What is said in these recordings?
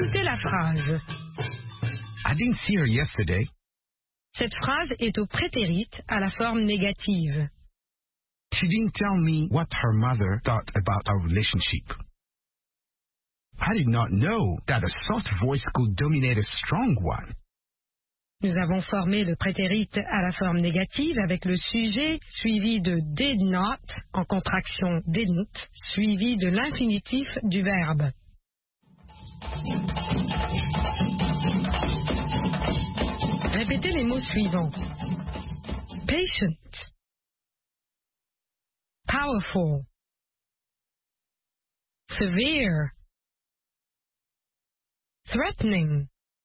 Écoutez la phrase. I didn't see her yesterday. Cette phrase est au prétérit à la forme négative. She didn't tell me what her mother thought about our relationship. I did not know that a soft voice could dominate a strong one. Nous avons formé le prétérit à la forme négative avec le sujet suivi de did not, en contraction didn't, suivi de l'infinitif du verbe. Répétez les mots suivants. Patient, powerful, severe, threatening,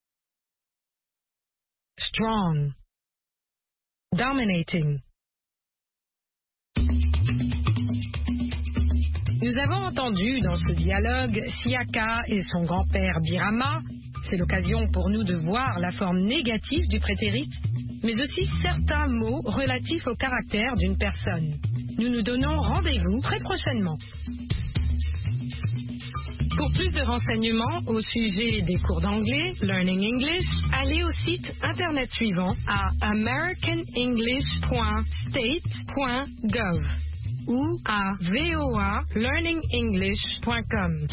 strong, dominating. Nous avons entendu dans ce dialogue Siaka et son grand-père Birama. C'est l'occasion pour nous de voir la forme négative du prétérit, mais aussi certains mots relatifs au caractère d'une personne. Nous nous donnons rendez-vous très prochainement. Pour plus de renseignements au sujet des cours d'anglais, Learning English, allez au site internet suivant à americanenglish.state.gov ou à voalearningenglish.com.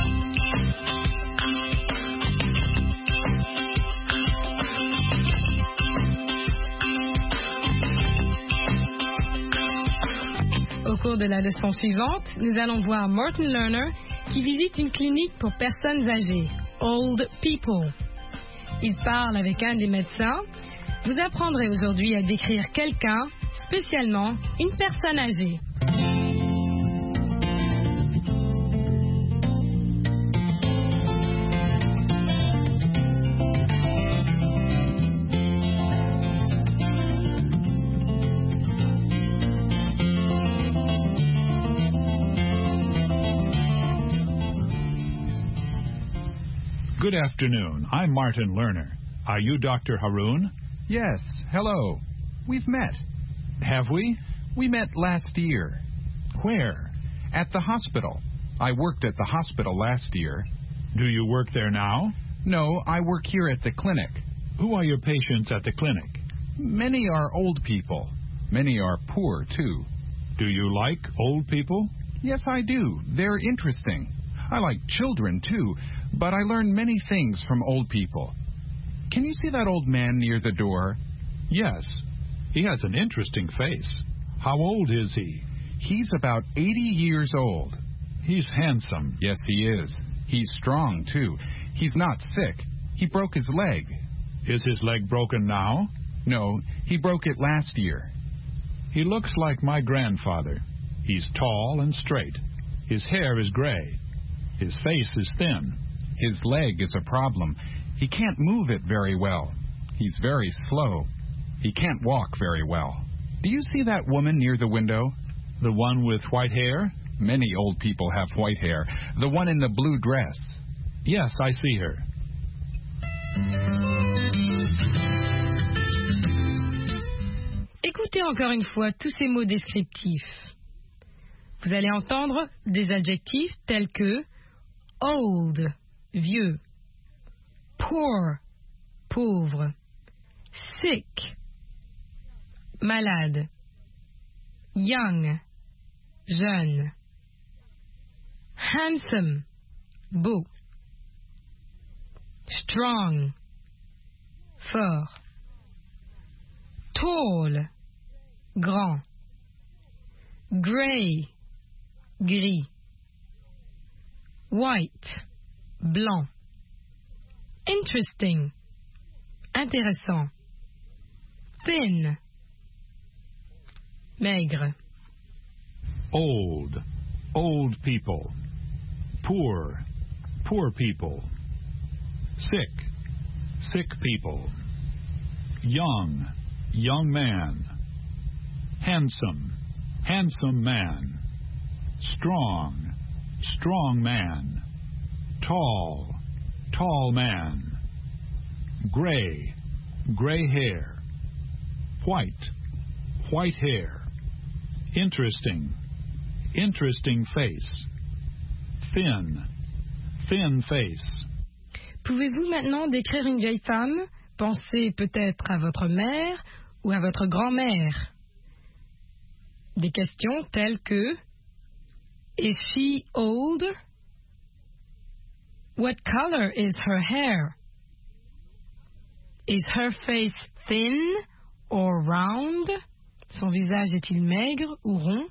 Au cours de la leçon suivante, nous allons voir Morten Lerner qui visite une clinique pour personnes âgées, Old People. Il parle avec un des médecins. Vous apprendrez aujourd'hui à décrire quelqu'un, spécialement une personne âgée. Good afternoon. I'm Martin Lerner. Are you Dr. Haroon? Yes, hello. We've met. Have we? We met last year. Where? At the hospital. I worked at the hospital last year. Do you work there now? No, I work here at the clinic. Who are your patients at the clinic? Many are old people. Many are poor, too. Do you like old people? Yes, I do. They're interesting. I like children, too, but I learn many things from old people. Can you see that old man near the door? Yes. He has an interesting face. How old is he? He's about 80 years old. He's handsome. Yes, he is. He's strong, too. He's not sick. He broke his leg. Is his leg broken now? No, he broke it last year. He looks like my grandfather. He's tall and straight. His hair is gray. His face is thin. His leg is a problem. He can't move it very well. He's very slow. He can't walk very well. Do you see that woman near the window? The one with white hair? Many old people have white hair. The one in the blue dress. Yes, I see her. Écoutez encore une fois tous ces mots descriptifs. Vous allez entendre des adjectifs tels que old, vieux, poor, pauvre, sick, malade, young, jeune, handsome, beau, strong, fort, tall, grand, grey, gris, white, blanc, interesting, intéressant, thin, maigre. Old, old people. Poor, poor people. Sick, sick people. Young, young man. Handsome, handsome man. Strong, strong man. Tall, tall man. Gray, gray hair. White, white hair. Interesting, interesting face. Thin, thin face. Pouvez-vous maintenant décrire une vieille femme? Pensez peut-être à votre mère ou à votre grand-mère. Des questions telles que Is she old? What color is her hair? Is her face thin or round? Son visage est-il maigre ou rond?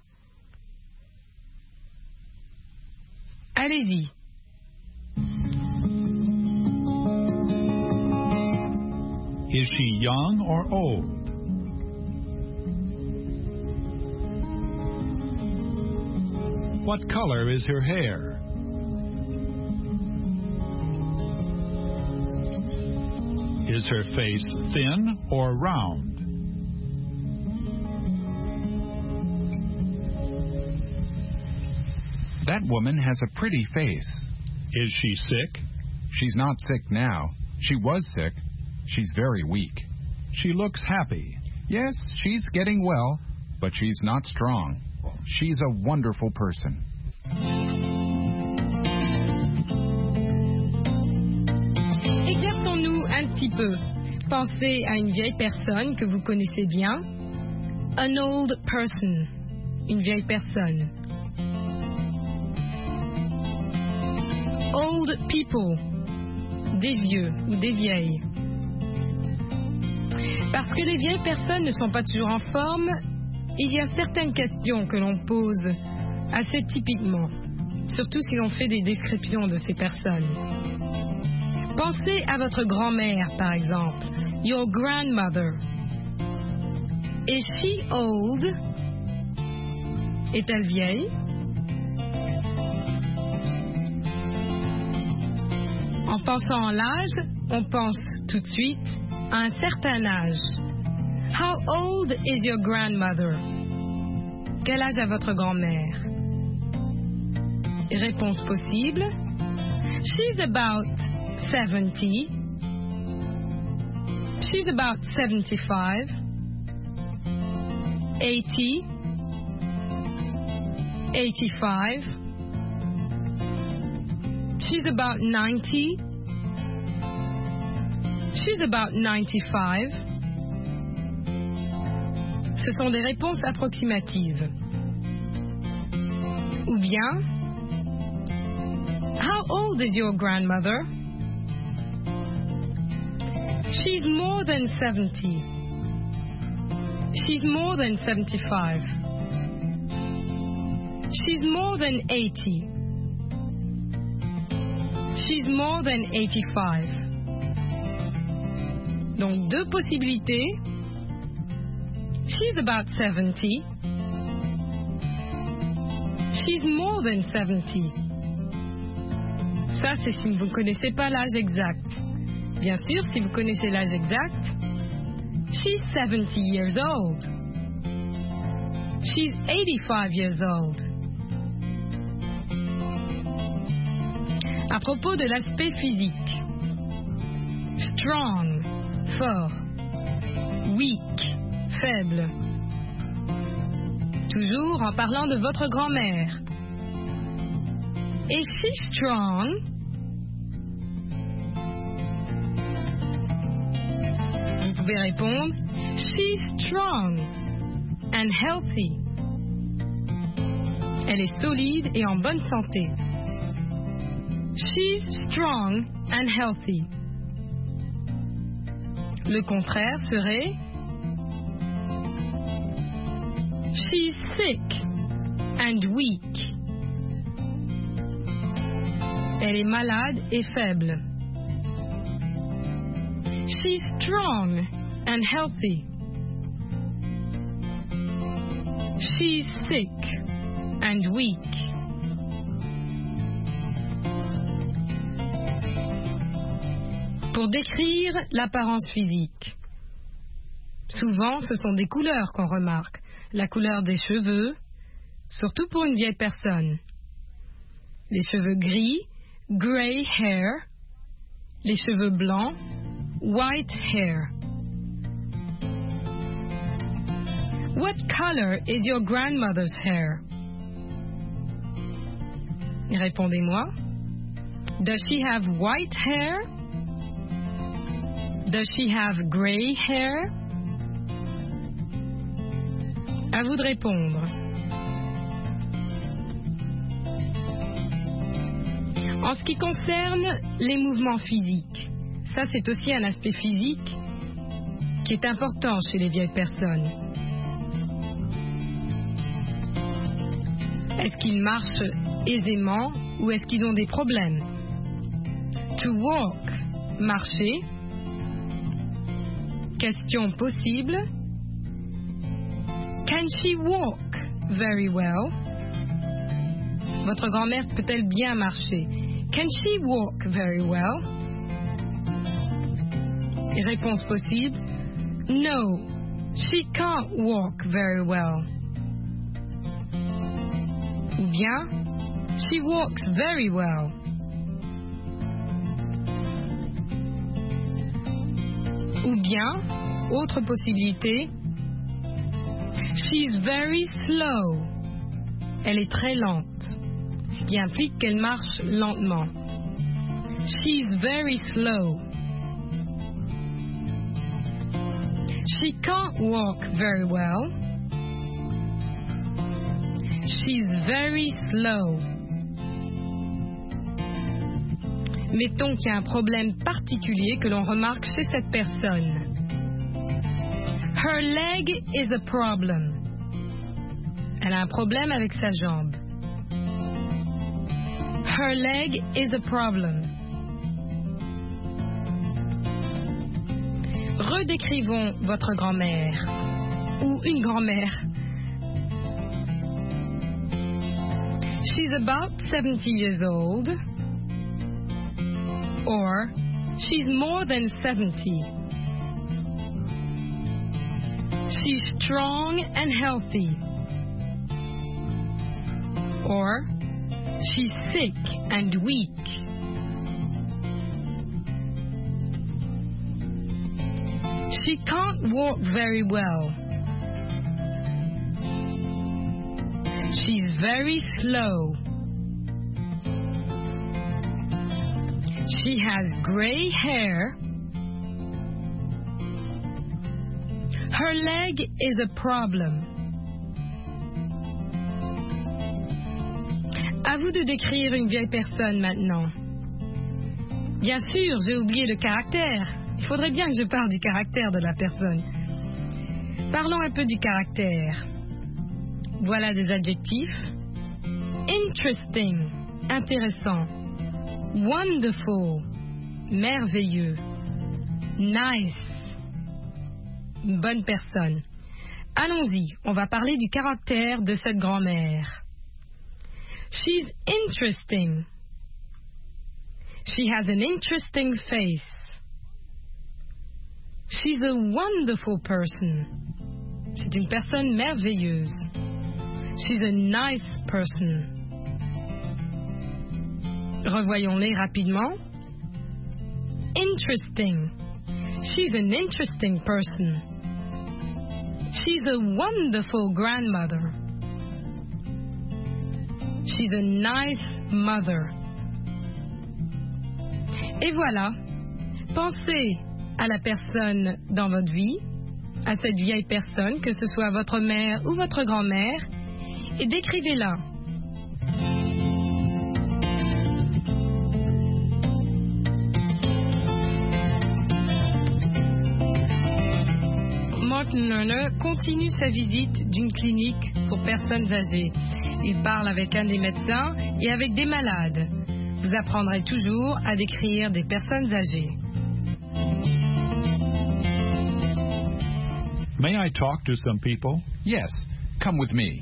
Allez-y. Is she young or old? What color is her hair? Is her face thin or round? That woman has a pretty face. Is she sick? She's not sick now. She was sick. She's very weak. She looks happy. Yes, she's getting well, but she's not strong. She's a wonderful person. Exerçons-nous un petit peu. Pensez à une vieille personne que vous connaissez bien. An old person. Une vieille personne. Old people. Des vieux ou des vieilles. Parce que les vieilles personnes ne sont pas toujours en forme, il y a certaines questions que l'on pose assez typiquement, surtout si l'on fait des descriptions de ces personnes. Pensez à votre grand-mère, par exemple. Your grandmother. Is she old? Est-elle vieille? En pensant à l'âge, on pense tout de suite à un certain âge. How old is your grandmother? Quel âge a votre grand-mère? Réponse possible. She's about 70. She's about 75. 80. 85. She's about 90. She's about 95. Ce sont des réponses approximatives. Ou bien, how old is your grandmother? She's more than 70. She's more than 75. She's more than 80. She's more than 85. Donc, deux possibilités. She's about 70. She's more than 70. Ça, c'est si vous ne connaissez pas l'âge exact. Bien sûr, si vous connaissez l'âge exact, she's 70 years old. She's 85 years old. À propos de l'aspect physique. Strong, fort. Weak, faible. Toujours en parlant de votre grand-mère. Is she strong? Vous pouvez répondre, she's strong and healthy. Elle est solide et en bonne santé. She's strong and healthy. Le contraire serait she's sick and weak. Elle est malade et faible. She's strong and healthy. She's sick and weak. Pour décrire l'apparence physique. Souvent, ce sont des couleurs qu'on remarque. La couleur des cheveux, surtout pour une vieille personne. Les cheveux gris, gray hair. Les cheveux blancs, white hair. What color is your grandmother's hair? Répondez-moi. Does she have white hair Does she have gray hair? À vous de répondre. En ce qui concerne les mouvements physiques, ça c'est aussi un aspect physique qui est important chez les vieilles personnes. Est-ce qu'ils marchent aisément ou est-ce qu'ils ont des problèmes? To walk, marcher. Question possible. Can she walk very well? Votre grand-mère peut-elle bien marcher? Can she walk very well? Et réponse possible. No, she can't walk very well. Ou bien, she walks very well. Ou bien, autre possibilité, she's very slow. Elle est très lente, ce qui implique qu'elle marche lentement. She's very slow. She can't walk very well. She's very slow. Mettons qu'il y a un problème particulier que l'on remarque chez cette personne. Her leg is a problem. Elle a un problème avec sa jambe. Her leg is a problem. Redécrivons votre grand-mère ou une grand-mère. She's about 70 years old. Or, she's more than 70. She's strong and healthy. Or, she's sick and weak. She can't walk very well. She's very slow. She has gray hair. Her leg is a problem. À vous de décrire une vieille personne maintenant. Bien sûr, j'ai oublié le caractère. Il faudrait bien que je parle du caractère de la personne. Parlons un peu du caractère. Voilà des adjectifs. Interesting, intéressant. Wonderful, merveilleux. Nice, une bonne personne. Allons-y, on va parler du caractère de cette grand-mère. She's interesting. She has an interesting face. She's a wonderful person. C'est une personne merveilleuse. She's a nice person. Revoyons-les rapidement. Interesting. She's an interesting person. She's a wonderful grandmother. She's a nice mother. Et voilà. Pensez à la personne dans votre vie, à cette vieille personne, que ce soit votre mère ou votre grand-mère, et décrivez-la. Martin Lerner continue sa visite d'une clinique pour personnes âgées. Il parle avec un des médecins et avec des malades. Vous apprendrez toujours à décrire des personnes âgées. May I talk to some people? Yes, come with me.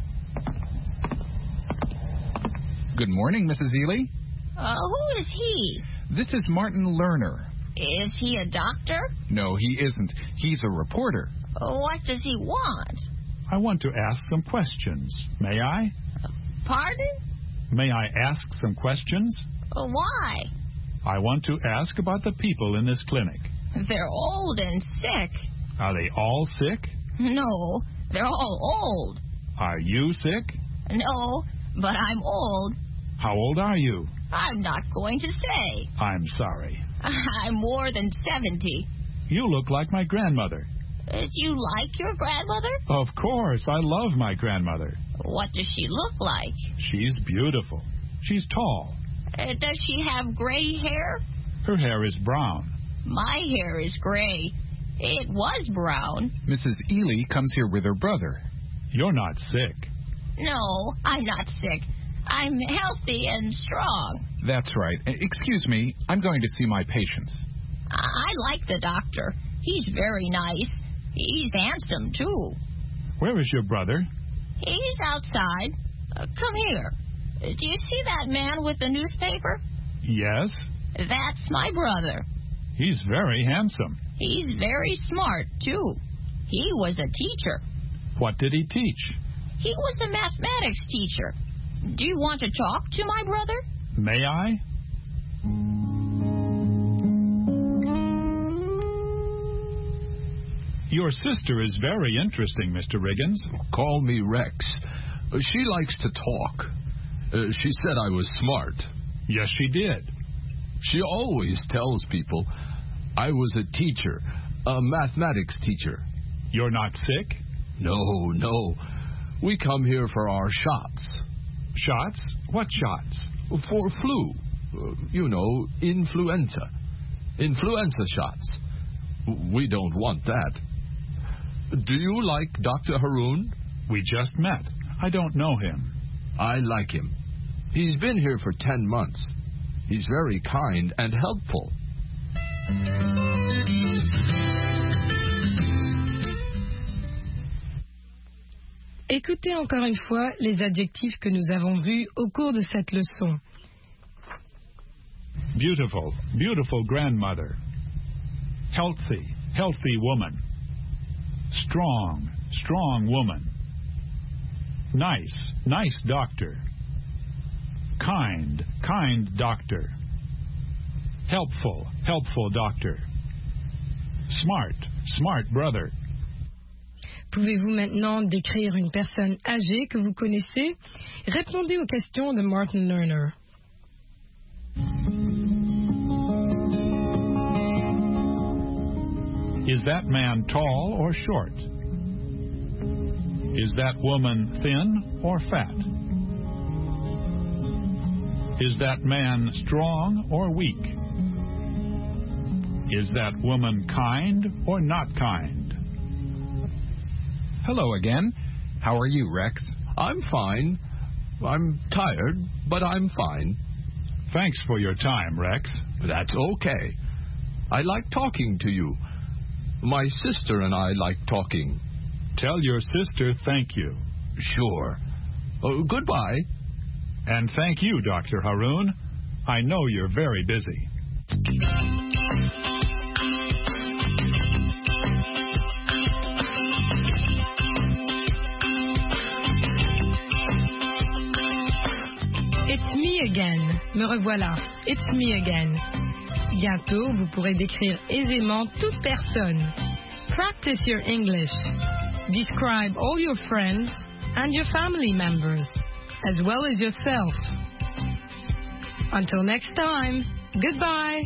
Good morning, Mrs. Ely. Who is he? This is Martin Lerner. Is he a doctor? No, he isn't. He's a reporter. What does he want? I want to ask some questions. May I? Pardon? May I ask some questions? Why? I want to ask about the people in this clinic. They're old and sick. Are they all sick? No, they're all old. Are you sick? No, but I'm old. How old are you? I'm not going to say. I'm sorry. I'm more than 70. You look like my grandmother. Do you like your grandmother? Of course, I love my grandmother. What does she look like? She's beautiful. She's tall. Does she have gray hair? Her hair is brown. My hair is gray. It was brown. Mrs. Ely comes here with her brother. You're not sick. No, I'm not sick. I'm healthy and strong. That's right. Excuse me, I'm going to see my patients. I like the doctor. He's very nice. He's handsome, too. Where is your brother? He's outside. Come here. Do you see that man with the newspaper? Yes. That's my brother. He's very handsome. He's very smart, too. He was a teacher. What did he teach? He was a mathematics teacher. Do you want to talk to my brother? May I? Your sister is very interesting, Mr. Riggins. Call me Rex. She likes to talk. She said I was smart. Yes, she did. She always tells people I was a teacher, a mathematics teacher. You're not sick? No. We come here for our shots. Shots? What shots? For flu. Influenza. Influenza shots. We don't want that. Do you like Dr. Haroon? We just met. I don't know him. I like him. He's been here for 10 months. He's very kind and helpful. Écoutez encore une fois les adjectifs que nous avons vus au cours de cette leçon. Beautiful, beautiful grandmother. Healthy, healthy woman. Strong, strong woman. Nice, nice doctor. Kind, kind doctor. Helpful, helpful doctor. Smart, smart brother. Pouvez-vous maintenant décrire une personne âgée que vous connaissez? Répondez aux questions de Martin Lerner. Is that man tall or short? Is that woman thin or fat? Is that man strong or weak? Is that woman kind or not kind? Hello again. How are you, Rex? I'm fine. I'm tired, but I'm fine. Thanks for your time, Rex. That's okay. I like talking to you. My sister and I like talking. Tell your sister thank you. Sure. Goodbye. And thank you, Dr. Haroon. I know you're very busy. It's me again. Me revoilà. It's me again. Bientôt, vous pourrez décrire aisément toute personne. Practice your English. Describe all your friends and your family members, as well as yourself. Until next time, goodbye.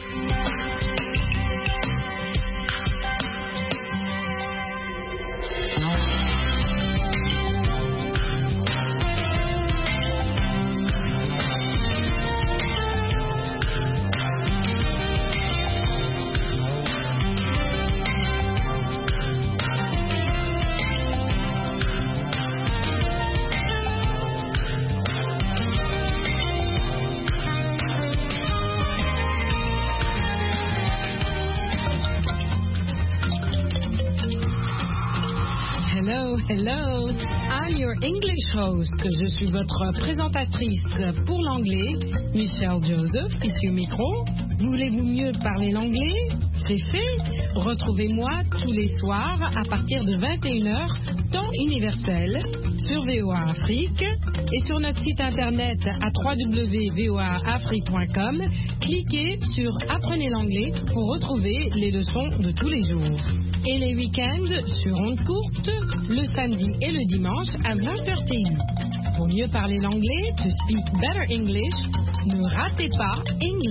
Hello, I'm your English host. Je suis votre présentatrice pour l'anglais, Michelle Joseph, ici au micro. Voulez-vous mieux parler l'anglais? C'est fait. Retrouvez-moi tous les soirs à partir de 21h, temps universel, sur VOA Afrique et sur notre site internet à www.voaafrique.com. Cliquez sur Apprenez l'anglais pour retrouver les leçons de tous les jours. Et les week-ends sur ondes courtes, le samedi et le dimanche à 20h TU. Pour mieux parler l'anglais, to speak better English, ne ratez pas English.